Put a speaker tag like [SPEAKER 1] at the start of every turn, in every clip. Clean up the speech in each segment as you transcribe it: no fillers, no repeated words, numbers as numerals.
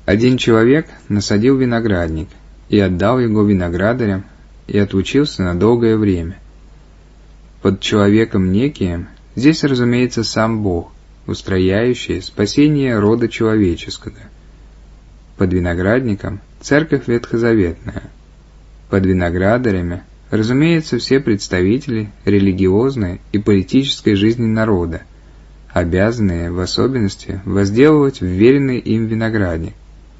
[SPEAKER 1] Один человек насадил виноградник и отдал его виноградарям, и отлучился на долгое время. Под человеком неким здесь, разумеется, сам Бог, устрояющий спасение рода человеческого. Под виноградником – церковь ветхозаветная. Под виноградарями, разумеется, все представители религиозной и политической жизни народа, обязанные в особенности возделывать вверенный им виноградник.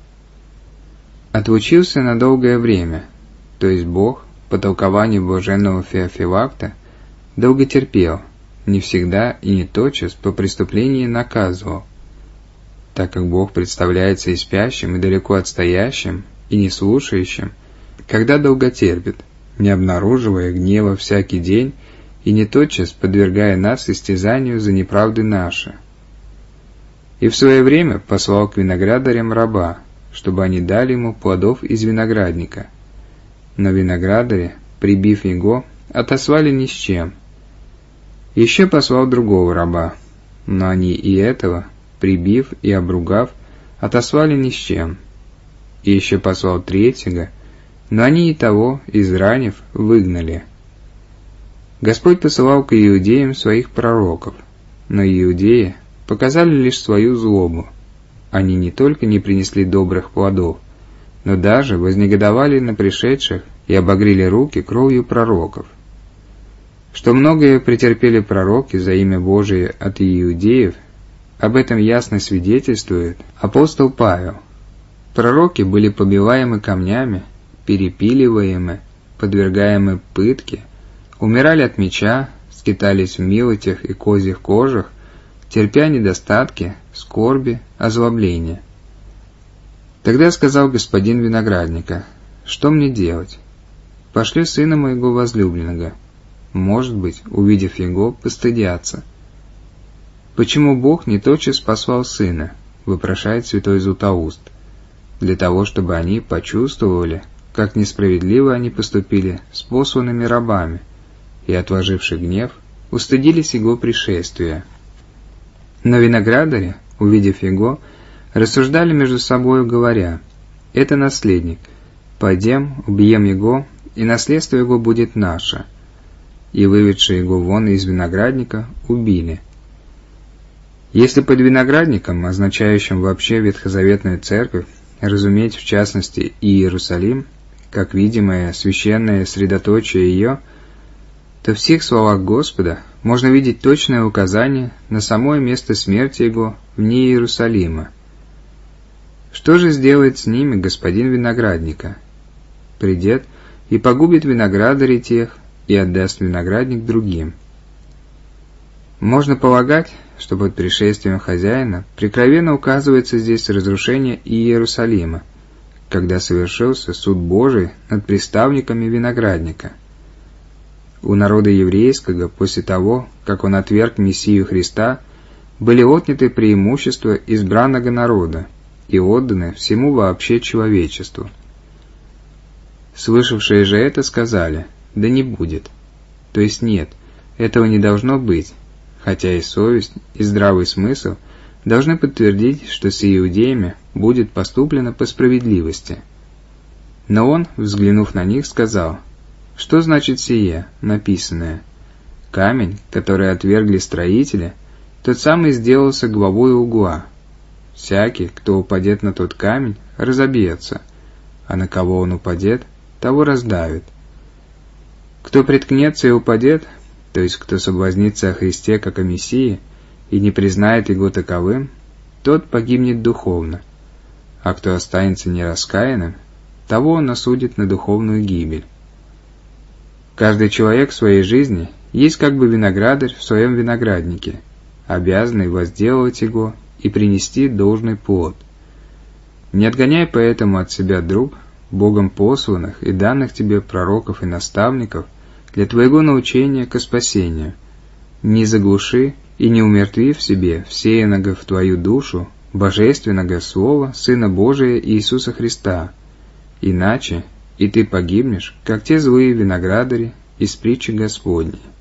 [SPEAKER 1] Отлучился на долгое время, то есть Бог, по толкованию блаженного Феофилакта, долго терпел, не всегда и не тотчас по преступлении наказывал, так как Бог представляется и спящим, и далеко отстоящим, и не слушающим, когда долго терпит, не обнаруживая гнева всякий день и не тотчас подвергая нас истязанию за неправды наши. И в свое время послал к виноградарям раба, чтобы они дали ему плодов из виноградника. Но виноградари, прибив его, отослали ни с чем. Еще послал другого раба, но они и этого, прибив и обругав, отослали ни с чем. И еще послал третьего, но они и того, изранив, выгнали. Господь посылал к иудеям своих пророков, но иудеи показали лишь свою злобу. Они не только не принесли добрых плодов, но даже вознегодовали на пришедших и обогрели руки кровью пророков. Что многое претерпели пророки за имя Божие от иудеев, об этом ясно свидетельствует апостол Павел. Пророки были побиваемы камнями, перепиливаемы, подвергаемы пытке, умирали от меча, скитались в милотях и козьих кожах, терпя недостатки, скорби, озлобления. Тогда сказал господин виноградника: «Что мне делать? Пошли сына моего возлюбленного. Может быть, увидев его, постыдятся». «Почему Бог не тотчас послал сына?» — вопрошает святой Златоуст. «Для того, чтобы они почувствовали, как несправедливо они поступили с посланными рабами, и, отложивши гнев, устыдились его пришествия». Но виноградари, увидев его, рассуждали между собою, говоря: «Это наследник. Пойдем, убьем его, и наследство его будет наше». И, выведши его вон из виноградника, убили. Если под виноградником, означающим вообще ветхозаветную церковь, разуметь в частности и Иерусалим, как видимое священное средоточие ее, то в сих словах Господа можно видеть точное указание на самое место смерти его вне Иерусалима. Что же сделает с ними господин виноградника? Придет и погубит виноградарей тех, и отдаст виноградник другим. Можно полагать, что под пришествием хозяина прикровенно указывается здесь разрушение Иерусалима, когда совершился суд Божий над приставниками виноградника. У народа еврейского после того, как он отверг Мессию Христа, были отняты преимущества избранного народа и отданы всему вообще человечеству. Слышавшие же это сказали: «Да не будет». То есть нет, этого не должно быть, хотя и совесть, и здравый смысл должны подтвердить, что с иудеями будет поступлено по справедливости. Но он, взглянув на них, сказал: «Что значит сие, написанное? Камень, который отвергли строители, тот самый сделался главой угла. Всякий, кто упадет на тот камень, разобьется, а на кого он упадет, того раздавит. Кто приткнется и упадет, то есть кто соблазнится о Христе как о Мессии и не признает его таковым, тот погибнет духовно, а кто останется нераскаянным, того он осудит на духовную гибель». Каждый человек в своей жизни есть как бы виноградарь в своем винограднике, обязанный возделывать его и принести должный плод. Не отгоняй поэтому от себя, друг, Богом посланных и данных тебе пророков и наставников для твоего научения ко спасению. Не заглуши и не умертви в себе всеяного в твою душу божественного Слова Сына Божия Иисуса Христа, иначе и ты погибнешь, как те злые виноградари из притчи Господней.